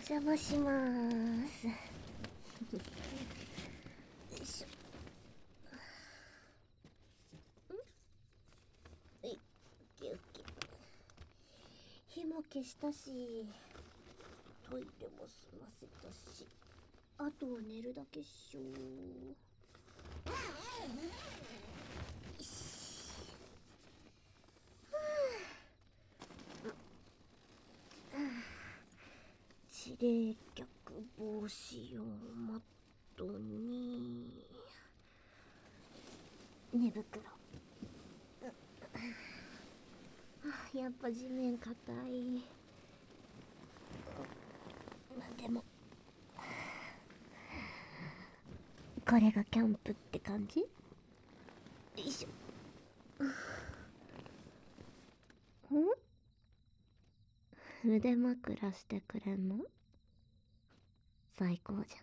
邪魔しまーす。よいしょ。オッケーオッケー。火も消したし、トイレも済ませたし、あとは寝るだけっしょ。地冷却防止用マットに寝袋。やっぱ地面硬い。まあでもこれがキャンプって感じ。よいしょ。腕枕してくれんの？最高じ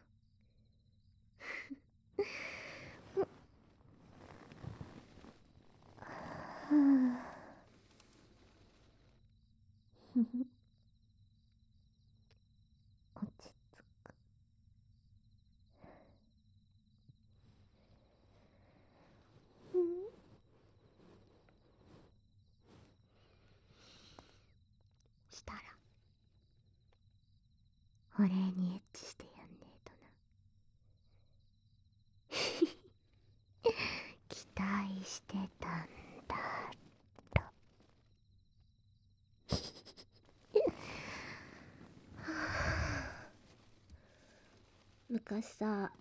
ゃん。落ち着く。したらお礼にエッチしてやんねえとな。期待してたんだと。昔さ、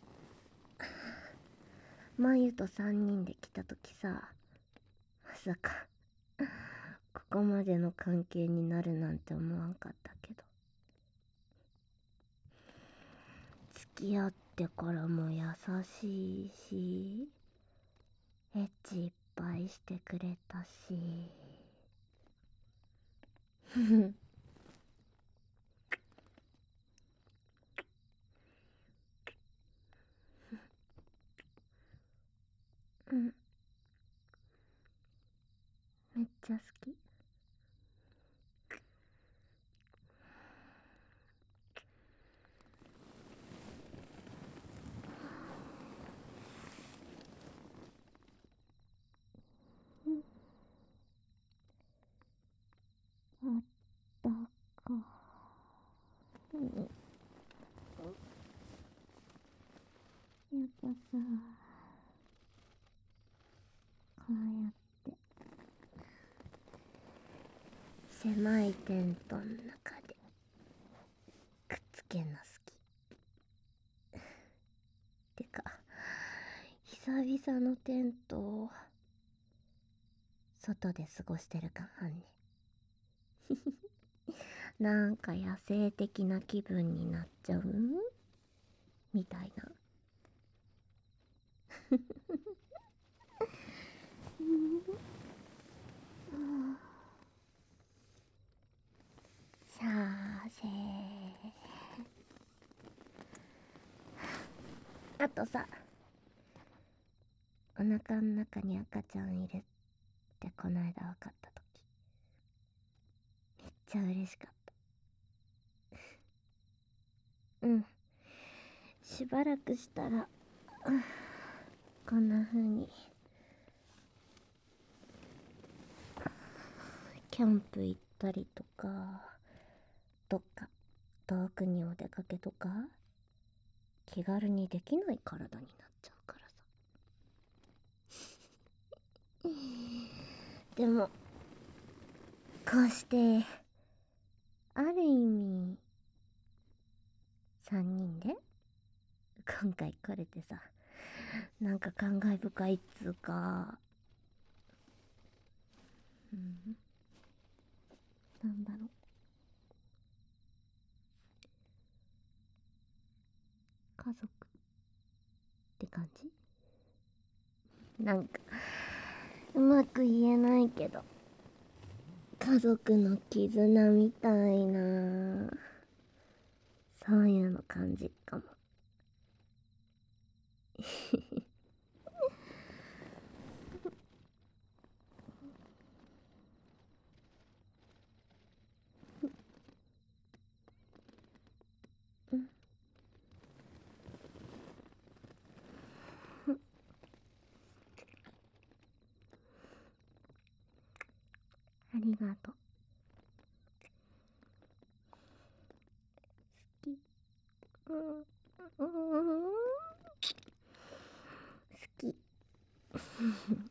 まゆと3人で来た時さ、まさかここまでの関係になるなんて思わんかったけど、付き合ってからも優しいし、エッチいっぱいしてくれたし。うん、めっちゃ好き。あったかい。やっぱさ、こうやって狭いテントの中でくっつけんの好き。てか久々のテントを外で過ごしてる感あんね。なんか野生的な気分になっちゃうみたいな。さあせー。あとさ、お腹の中に赤ちゃんいるってこの間分かった時、めっちゃ嬉しかった。うん。しばらくしたら、こんな風にキャンプ行ったりとか、どっか遠くにお出かけとか気軽にできない体になっちゃうからさ。でもこうしてある意味3人で今回来れてさ、なんか感慨深いっつうか、なんだろう、家族って感じ。なんかうまく言えないけど、家族の絆みたいな、そういうの感じかも。 うん。ありがとう。好き。うん。好き。